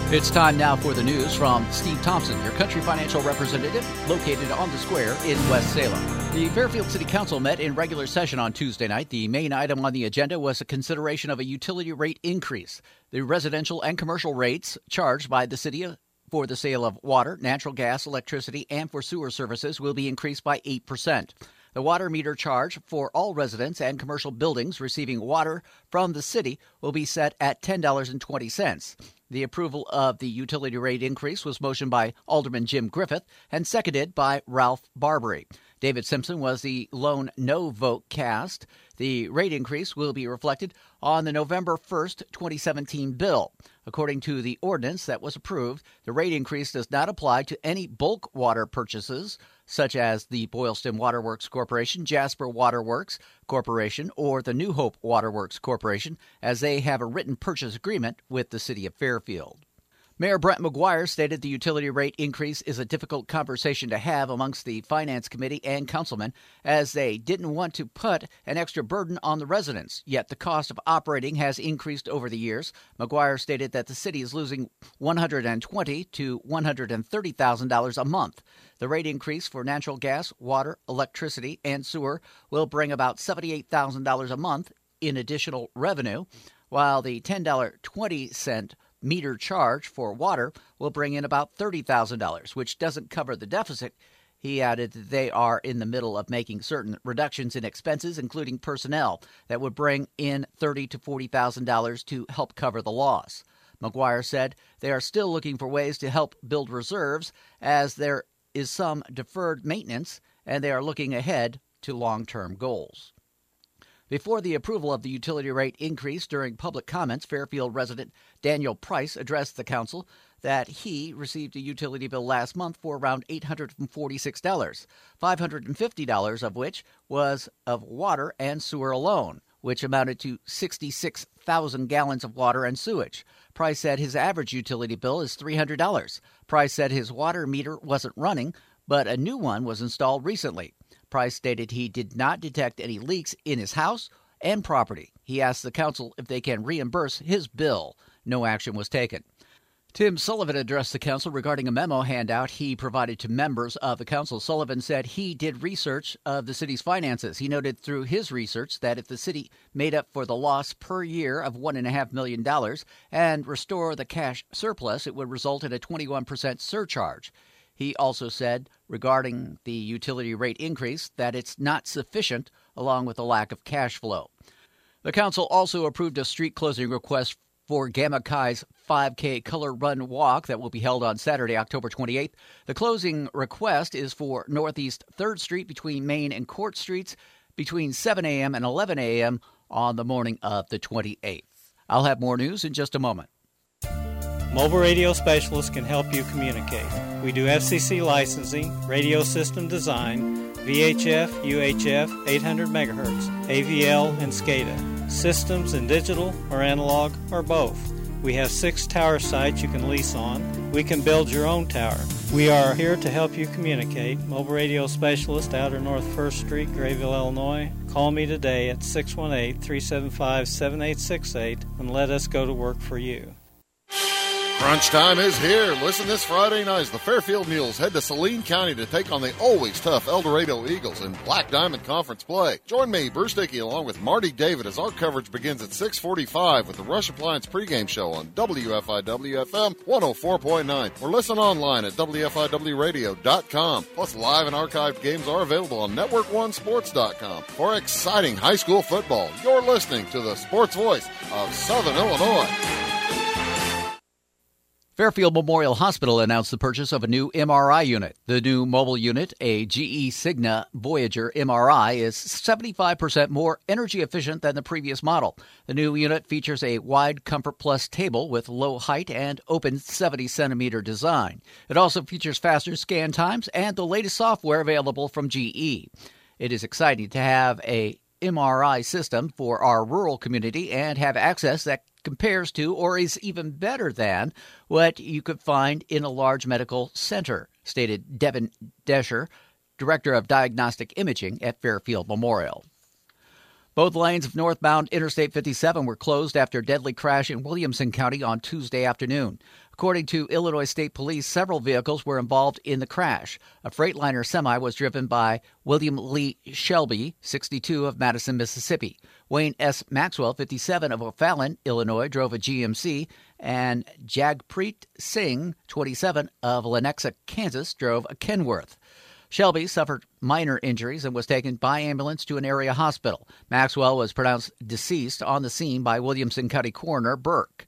It's time now for the news from Steve Thompson, your country financial representative located on the square in West Salem. The Fairfield City Council met in regular session on Tuesday night. The main item on the agenda was a consideration of a utility rate increase. The residential and commercial rates charged by the city for the sale of water, natural gas, electricity, and for sewer services will be increased by 8%. The water meter charge for all residents and commercial buildings receiving water from the city will be set at $10.20. The approval of the utility rate increase was motioned by Alderman Jim Griffith and seconded by Ralph Barbary. David Simpson was the lone no vote cast. The rate increase will be reflected on the November 1st, 2017 bill. According to the ordinance that was approved, the rate increase does not apply to any bulk water purchases, such as the Boylston Waterworks Corporation, Jasper Waterworks Corporation, or the New Hope Waterworks Corporation, as they have a written purchase agreement with the city of Fairfield. Mayor Brent McGuire stated the utility rate increase is a difficult conversation to have amongst the Finance Committee and councilmen, as they didn't want to put an extra burden on the residents. Yet the cost of operating has increased over the years. McGuire stated that the city is losing $120,000 to $130,000 a month. The rate increase for natural gas, water, electricity, and sewer will bring about $78,000 a month in additional revenue, while the $10.20 meter charge for water will bring in about $30,000, which doesn't cover the deficit. He added that they are in the middle of making certain reductions in expenses, including personnel, that would bring in $30,000 to $40,000 to help cover the loss. McGuire said they are still looking for ways to help build reserves, as there is some deferred maintenance, and they are looking ahead to long-term goals. Before the approval of the utility rate increase, during public comments, Fairfield resident Daniel Price addressed the council that he received a utility bill last month for around $846, $550 of which was of water and sewer alone, which amounted to 66,000 gallons of water and sewage. Price said his average utility bill is $300. Price said his water meter wasn't running, but a new one was installed recently. Price stated he did not detect any leaks in his house and property. He asked the council if they can reimburse his bill. No action was taken. Tim Sullivan addressed the council regarding a memo handout he provided to members of the council. Sullivan said he did research of the city's finances. He noted through his research that if the city made up for the loss per year of $1.5 million and restore the cash surplus, it would result in a 21% surcharge. He also said, regarding the utility rate increase, that it's not sufficient, along with the lack of cash flow. The council also approved a street closing request for Gamma Chi's 5K Color Run Walk that will be held on Saturday, October 28th. The closing request is for Northeast 3rd Street between Main and Court Streets between 7 a.m. and 11 a.m. on the morning of the 28th. I'll have more news in just a moment. Mobile radio specialists can help you communicate. We do FCC licensing, radio system design, VHF, UHF, 800 MHz, AVL, and SCADA. Systems in digital or analog or both. We have 6 tower sites you can lease on. We can build your own tower. We are here to help you communicate. Mobile radio specialist, Outer North 1st Street, Grayville, Illinois. Call me today at 618-375-7868 and let us go to work for you. Crunch time is here. Listen this Friday night as the Fairfield Mules head to Saline County to take on the always tough El Dorado Eagles in Black Diamond Conference play. Join me, Bruce Dickey, along with Marty David as our coverage begins at 6:45 with the Rush Appliance pregame show on WFIW-FM 104.9 or listen online at WFIWradio.com. Plus, live and archived games are available on NetworkOneSports.com. For exciting high school football, you're listening to the sports voice of Southern Illinois. Fairfield Memorial Hospital announced the purchase of a new MRI unit. The new mobile unit, a GE Cigna Voyager MRI, is 75% more energy efficient than the previous model. The new unit features a wide Comfort Plus table with low height and open 70-centimeter design. It also features faster scan times and the latest software available from GE. It is exciting to have a MRI system for our rural community and have access that compares to or is even better than what you could find in a large medical center, stated Devin Desher, Director of Diagnostic Imaging at Fairfield Memorial. Both lanes of northbound Interstate 57 were closed after a deadly crash in Williamson County on Tuesday afternoon. According to Illinois State Police, several vehicles were involved in the crash. A Freightliner semi was driven by William Lee Shelby, 62, of Madison, Mississippi. Wayne S. Maxwell, 57, of O'Fallon, Illinois, drove a GMC, and Jagpreet Singh, 27, of Lenexa, Kansas, drove a Kenworth. Shelby suffered minor injuries and was taken by ambulance to an area hospital. Maxwell was pronounced deceased on the scene by Williamson County Coroner Burke.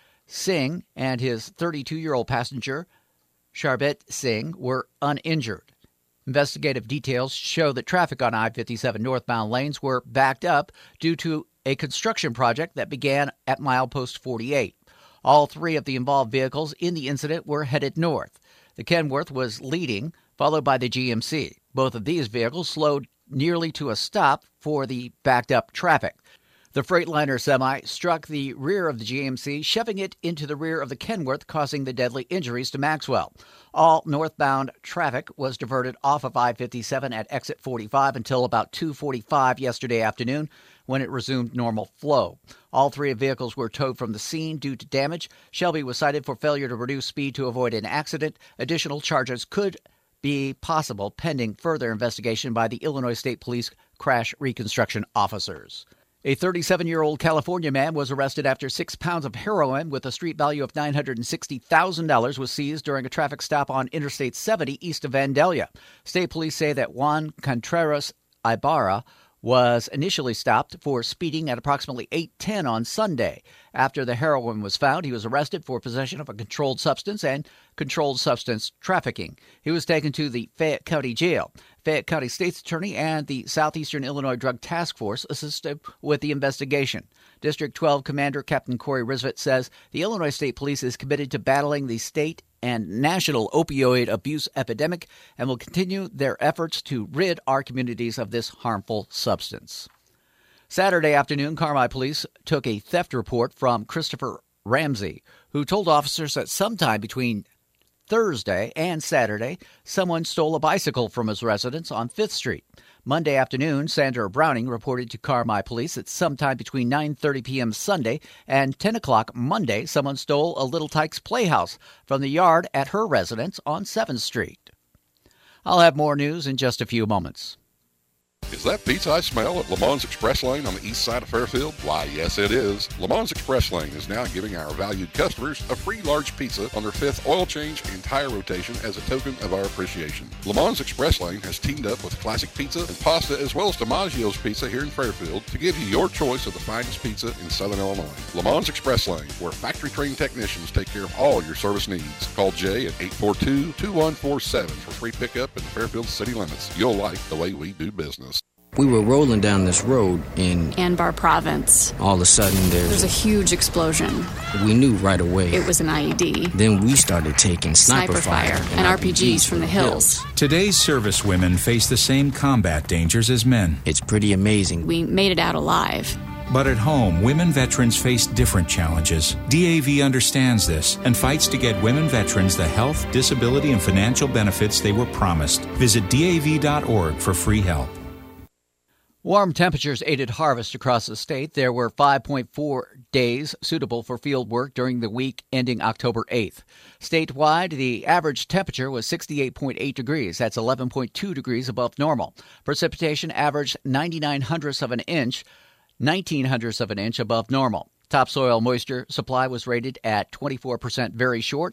Singh and his 32-year-old passenger, Sharbet Singh, were uninjured. Investigative details show that traffic on I-57 northbound lanes were backed up due to a construction project that began at milepost 48. All three of the involved vehicles in the incident were headed north. The Kenworth was leading, followed by the GMC. Both of these vehicles slowed nearly to a stop for the backed-up traffic. The Freightliner semi struck the rear of the GMC, shoving it into the rear of the Kenworth, causing the deadly injuries to Maxwell. All northbound traffic was diverted off of I-57 at exit 45 until about 2:45 yesterday afternoon, when it resumed normal flow. All three vehicles were towed from the scene due to damage. Shelby was cited for failure to reduce speed to avoid an accident. Additional charges could be possible pending further investigation by the Illinois State Police crash reconstruction officers. A 37-year-old California man was arrested after 6 pounds of heroin with a street value of $960,000 was seized during a traffic stop on Interstate 70 east of Vandalia. State police say that Juan Contreras Ibarra was initially stopped for speeding at approximately 8:10 on Sunday. After the heroin was found, he was arrested for possession of a controlled substance and controlled substance trafficking. He was taken to the Fayette County Jail. Fayette County State's Attorney and the Southeastern Illinois Drug Task Force assisted with the investigation. District 12 Commander Captain Corey Risvet says the Illinois State Police is committed to battling the state and national opioid abuse epidemic and will continue their efforts to rid our communities of this harmful substance. Saturday afternoon, Carmi police took a theft report from Christopher Ramsey, who told officers that sometime between Thursday and Saturday, someone stole a bicycle from his residence on 5th Street. Monday afternoon, Sandra Browning reported to Carmi police that sometime between 9:30 p.m. Sunday and 10 o'clock Monday, someone stole a Little Tykes Playhouse from the yard at her residence on 7th Street. I'll have more news in just a few moments. Is that pizza I smell at Le Mans Express Lane on the east side of Fairfield? Why, yes it is. Le Mans Express Lane is now giving our valued customers a free large pizza on their 5th oil change and tire rotation as a token of our appreciation. Le Mans Express Lane has teamed up with Classic Pizza and Pasta as well as DiMaggio's Pizza here in Fairfield to give you your choice of the finest pizza in Southern Illinois. Le Mans Express Lane, where factory-trained technicians take care of all your service needs. Call Jay at 842-2147 for free pickup in the Fairfield city limits. You'll like the way we do business. We were rolling down this road in Anbar Province. All of a sudden there's a huge explosion. We knew right away it was an IED. Then we started taking sniper fire and RPGs from the hills. Today's servicewomen face the same combat dangers as men. It's pretty amazing. We made it out alive. But at home, women veterans face different challenges. DAV understands this and fights to get women veterans the health, disability, and financial benefits they were promised. Visit DAV.org for free help. Warm temperatures aided harvest across the state. There were 5.4 days suitable for field work during the week ending October 8th. Statewide, the average temperature was 68.8 degrees. That's 11.2 degrees above normal. Precipitation averaged 99 hundredths of an inch, 19 hundredths of an inch above normal. Topsoil moisture supply was rated at 24% very short,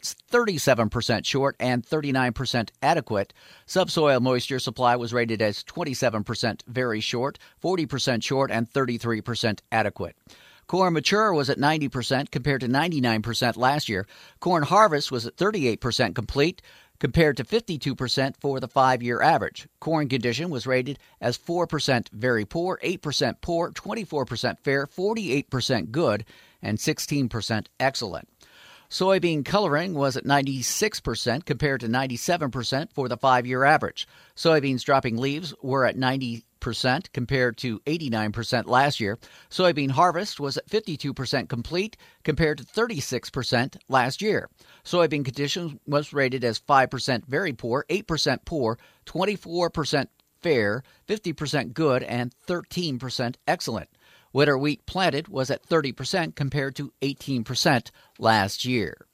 37% short, and 39% adequate. Subsoil moisture supply was rated as 27% very short, 40% short, and 33% adequate. Corn mature was at 90% compared to 99% last year. Corn harvest was at 38% complete compared to 52% for the 5-year average. Corn condition was rated as 4% very poor, 8% poor, 24% fair, 48% good, and 16% excellent. Soybean coloring was at 96% compared to 97% for the 5-year average. Soybeans dropping leaves were at 90% compared to 89% last year. Soybean harvest was at 52% complete compared to 36% last year. Soybean condition was rated as 5% very poor, 8% poor, 24% fair, 50% good, and 13% excellent. Winter wheat planted was at 30% compared to 18% last year.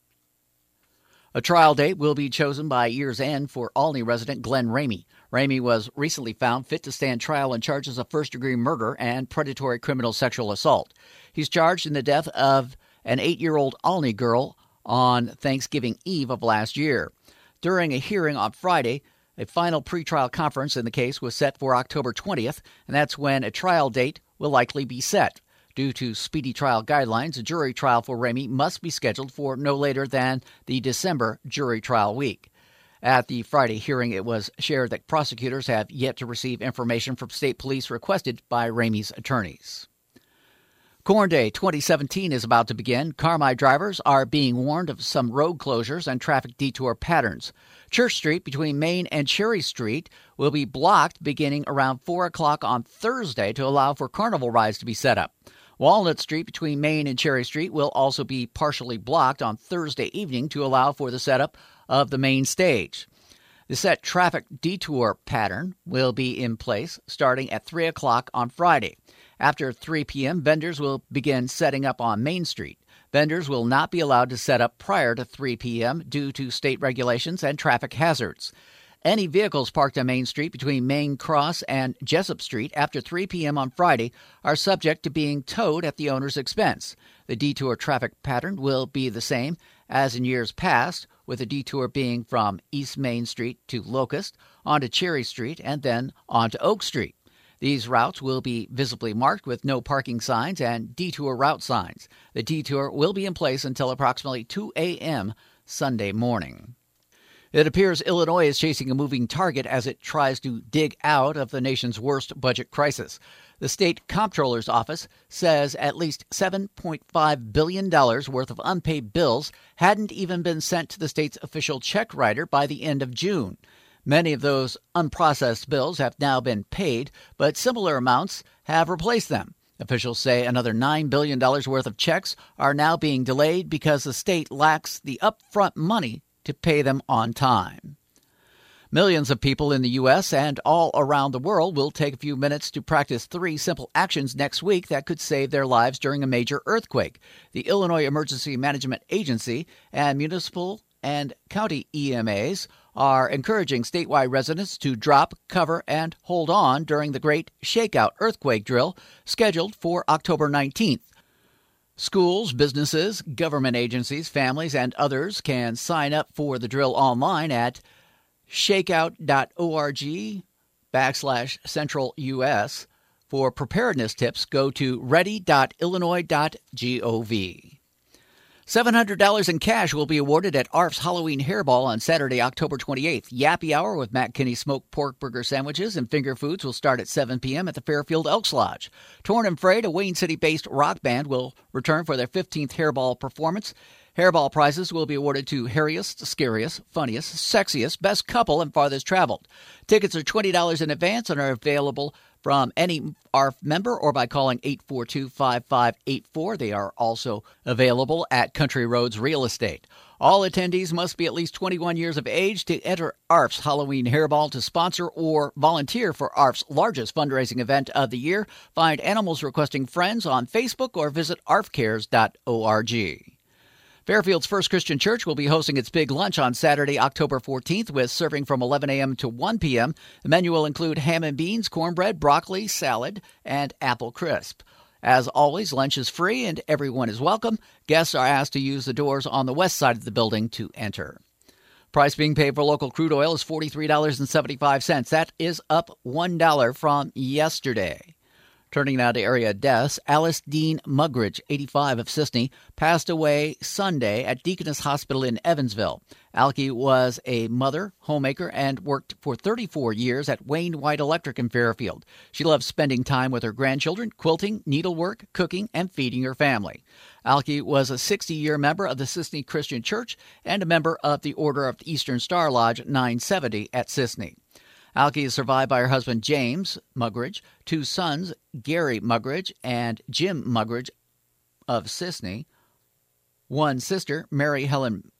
A trial date will be chosen by year's end for Olney resident Glenn Ramey. Ramey was recently found fit to stand trial on charges of first-degree murder and predatory criminal sexual assault. He's charged in the death of an 8-year-old Olney girl on Thanksgiving Eve of last year. During a hearing on Friday, a final pretrial conference in the case was set for October 20th, and that's when a trial date will likely be set. Due to speedy trial guidelines, a jury trial for Ramey must be scheduled for no later than the December jury trial week. At the Friday hearing, it was shared that prosecutors have yet to receive information from state police requested by Ramey's attorneys. Corn Day 2017 is about to begin. Carmi drivers are being warned of some road closures and traffic detour patterns. Church Street between Main and Cherry Street will be blocked beginning around 4 o'clock on Thursday to allow for carnival rides to be set up. Walnut Street between Main and Cherry Street will also be partially blocked on Thursday evening to allow for the setup of the main stage. The set traffic detour pattern will be in place starting at 3 o'clock on Friday. After 3 p.m., vendors will begin setting up on Main Street. Vendors will not be allowed to set up prior to 3 p.m. due to state regulations and traffic hazards. Any vehicles parked on Main Street between Main Cross and Jessup Street after 3 p.m. on Friday are subject to being towed at the owner's expense. The detour traffic pattern will be the same as in years past, with the detour being from East Main Street to Locust, onto Cherry Street, and then onto Oak Street. These routes will be visibly marked with no parking signs and detour route signs. The detour will be in place until approximately 2 a.m. Sunday morning. It appears Illinois is chasing a moving target as it tries to dig out of the nation's worst budget crisis. The state comptroller's office says at least $7.5 billion worth of unpaid bills hadn't even been sent to the state's official check writer by the end of June. Many of those unprocessed bills have now been paid, but similar amounts have replaced them. Officials say another $9 billion worth of checks are now being delayed because the state lacks the upfront money to pay them on time. Millions of people in the U.S. and all around the world will take a few minutes to practice 3 simple actions next week that could save their lives during a major earthquake. The Illinois Emergency Management Agency and municipal and county EMAs are encouraging statewide residents to drop, cover, and hold on during the Great Shakeout earthquake drill scheduled for October 19th. Schools, businesses, government agencies, families, and others can sign up for the drill online at shakeout.org/CentralUS. For preparedness tips, go to ready.illinois.gov. $700 in cash will be awarded at ARF's Halloween Hairball on Saturday, October 28th. Yappy Hour with Matt Kinney smoked pork burger sandwiches and finger foods will start at 7 p.m. at the Fairfield Elks Lodge. Torn and Frayed, a Wayne City-based rock band, will return for their 15th Hairball performance. Hairball prizes will be awarded to Hairiest, Scariest, Funniest, Sexiest, Best Couple, and Farthest Traveled. Tickets are $20 in advance and are available from any ARF member or by calling 842-5584. They are also available at Country Roads Real Estate. All attendees must be at least 21 years of age to enter ARF's Halloween Hairball. To sponsor or volunteer for ARF's largest fundraising event of the year, find Animals Requesting Friends on Facebook or visit arfcares.org. Fairfield's First Christian Church will be hosting its big lunch on Saturday, October 14th, with serving from 11 a.m. to 1 p.m. The menu will include ham and beans, cornbread, broccoli, salad, and apple crisp. As always, lunch is free and everyone is welcome. Guests are asked to use the doors on the west side of the building to enter. Price being paid for local crude oil is $43.75. That is up $1 from yesterday. Turning now to area deaths, Alice Dean Mugridge, 85 of Sisney, passed away Sunday at Deaconess Hospital in Evansville. Alkie was a mother, homemaker, and worked for 34 years at Wayne White Electric in Fairfield. She loved spending time with her grandchildren, quilting, needlework, cooking, and feeding her family. Alkie was a 60-year member of the Sisney Christian Church and a member of the Order of the Eastern Star Lodge 970 at Sisney. Alkie is survived by her husband, James Mugridge, 2 sons, Gary Mugridge and Jim Mugridge of Sisney, 1 sister, Mary Helen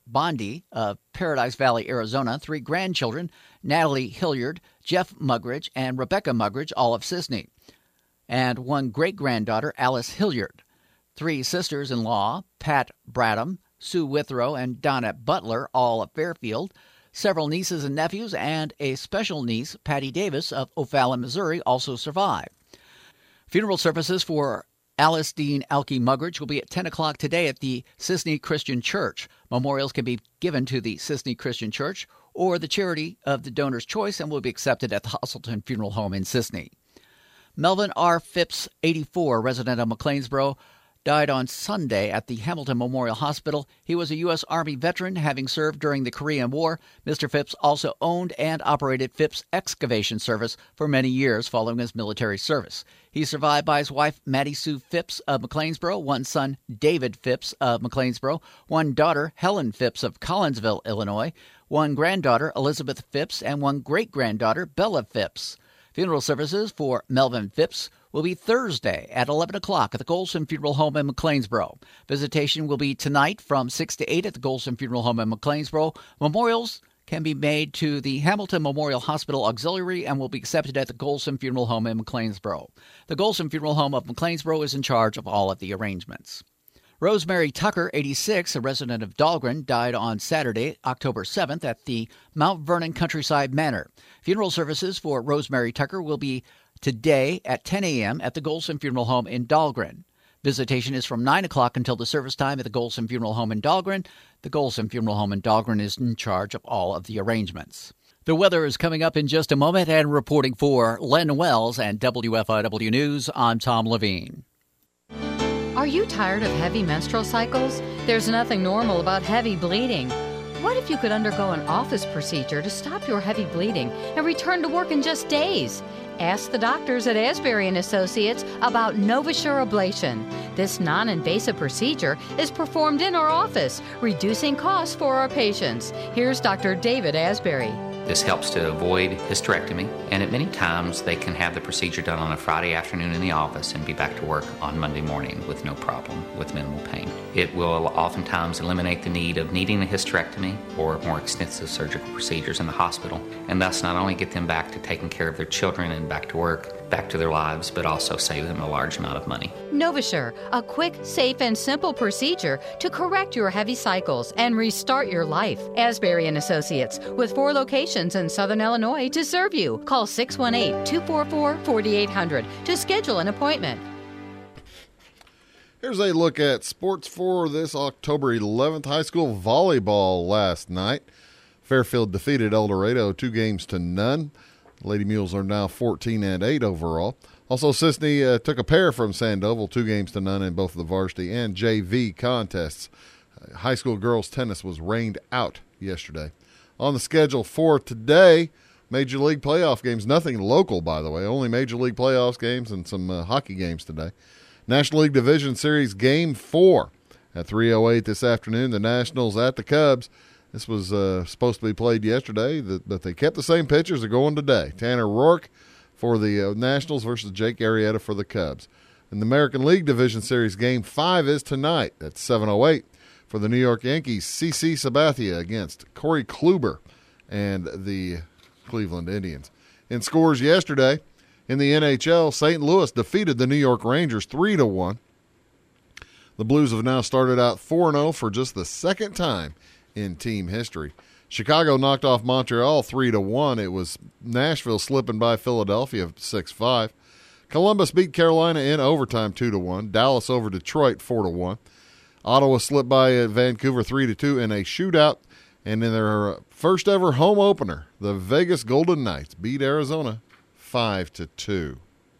Bondi of Paradise Valley, Arizona. 3 grandchildren, Natalie Hilliard, Jeff Mugridge, and Rebecca Mugridge, all of Sisney. And 1 great-granddaughter, Alice Hilliard. 3 sisters-in-law, Pat Bradham, Sue Withrow, and Donna Butler, all of Fairfield. Several nieces and nephews, and a special niece, Patty Davis of O'Fallon, Missouri, also survive. Funeral services for Alice Dean Alke Mugridge will be at 10 o'clock today at the Sisney Christian Church. Memorials can be given to the Sisney Christian Church or the charity of the donor's choice and will be accepted at the Hustleton Funeral Home in Sisney. Melvin R. Phipps, 84, resident of McLeansboro, died on Sunday at the Hamilton Memorial Hospital. He was a U.S. Army veteran, having served during the Korean War. Mr. Phipps also owned and operated Phipps Excavation Service for many years following his military service. He's survived by his wife, Maddie Sue Phipps of McLeansboro, 1 son, David Phipps of McLeansboro, 1 daughter, Helen Phipps of Collinsville, Illinois, 1 granddaughter, Elizabeth Phipps, and 1 great-granddaughter, Bella Phipps. Funeral services for Melvin Phipps will be Thursday at 11 o'clock at the Golson Funeral Home in McLeansboro. Visitation will be tonight from 6 to 8 at the Golson Funeral Home in McLeansboro. Memorials can be made to the Hamilton Memorial Hospital Auxiliary and will be accepted at the Golson Funeral Home in McLeansboro. The Golson Funeral Home of McLeansboro is in charge of all of the arrangements. Rosemary Tucker, 86, a resident of Dahlgren, died on Saturday, October 7th at the Mount Vernon Countryside Manor. Funeral services for Rosemary Tucker will be today at 10 a.m. at the Golson Funeral Home in Dahlgren. Visitation is from 9 o'clock until the service time at the Golson Funeral Home in Dahlgren. The Golson Funeral Home in Dahlgren is in charge of all of the arrangements. The weather is coming up in just a moment, and reporting for Len Wells and WFIW News, I'm Tom Levine. Are you tired of heavy menstrual cycles? There's nothing normal about heavy bleeding. What if you could undergo an office procedure to stop your heavy bleeding and return to work in just days? Ask the doctors at Asbury & Associates about NovaSure Ablation. This non-invasive procedure is performed in our office, reducing costs for our patients. Here's Dr. David Asbury. This helps to avoid hysterectomy, and at many times they can have the procedure done on a Friday afternoon in the office and be back to work on Monday morning with no problem, with minimal pain. It will oftentimes eliminate the need of needing a hysterectomy or more extensive surgical procedures in the hospital, and thus not only get them back to taking care of their children and back to work, back to their lives, but also save them a large amount of money. NovaSure, a quick, safe, and simple procedure to correct your heavy cycles and restart your life. Asbury & Associates, with 4 locations in Southern Illinois to serve you. Call 618-244-4800 to schedule an appointment. Here's a look at sports for this October 11th. High school volleyball last night. Fairfield defeated El Dorado 2-0. Lady Mules are now 14-8 overall. Also, Sisney took a pair from Sandoval, 2-0 in both the varsity and JV contests. High school girls tennis was rained out yesterday. On the schedule for today, Major League playoff games. Nothing local, by the way. Only Major League playoffs games and some hockey games today. National League Division Series Game 4 at 3:08 this afternoon. The Nationals at the Cubs. This was supposed to be played yesterday, but they kept the same pitchers. They're going today. Tanner Rourke for the Nationals versus Jake Arrieta for the Cubs. In the American League Division Series, Game 5 is tonight at 7:08 for the New York Yankees. CC Sabathia against Corey Kluber and the Cleveland Indians. In scores yesterday, in the NHL, St. Louis defeated the New York Rangers 3-1. The Blues have now started out 4-0 for just the second time in team history. Chicago knocked off Montreal 3-1. It was Nashville slipping by Philadelphia 6-5. Columbus beat Carolina in overtime 2-1. Dallas over Detroit 4-1. Ottawa slipped by Vancouver 3-2 in a shootout. And in their first ever home opener, the Vegas Golden Knights beat Arizona 5-2.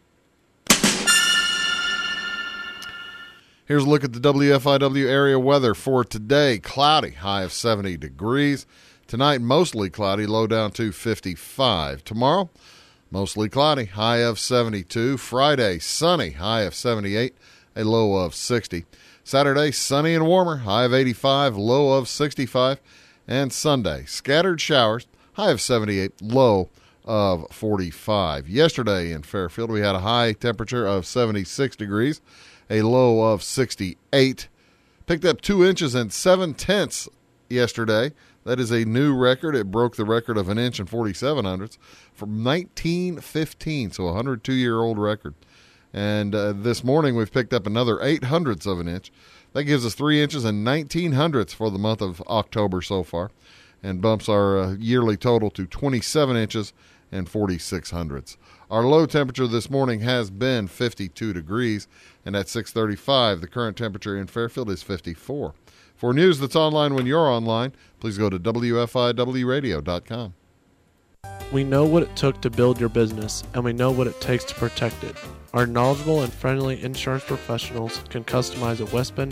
Here's a look at the WFIW area weather for today. Cloudy, high of 70 degrees. Tonight, mostly cloudy, low down to 55. Tomorrow, mostly cloudy, high of 72. Friday, sunny, high of 78, a low of 60. Saturday, sunny and warmer, high of 85, low of 65. And Sunday, scattered showers, high of 78, low of 45. Yesterday in Fairfield, we had a high temperature of 76 degrees. A low of 68. Picked up 2 inches and 7/10 yesterday. That is a new record. It broke the record of 1 inch and 47 hundredths from 1915, so a 102-year-old record. And this morning we've picked up another 8 hundredths of an inch. That gives us 3 inches and 19 hundredths for the month of October so far, and bumps our yearly total to 27 inches and 46 hundredths. Our low temperature this morning has been 52 degrees, and at 6:35, the current temperature in Fairfield is 54. For news that's online when you're online, please go to WFIWradio.com. We know what it took to build your business, and we know what it takes to protect it. Our knowledgeable and friendly insurance professionals can customize a West Bend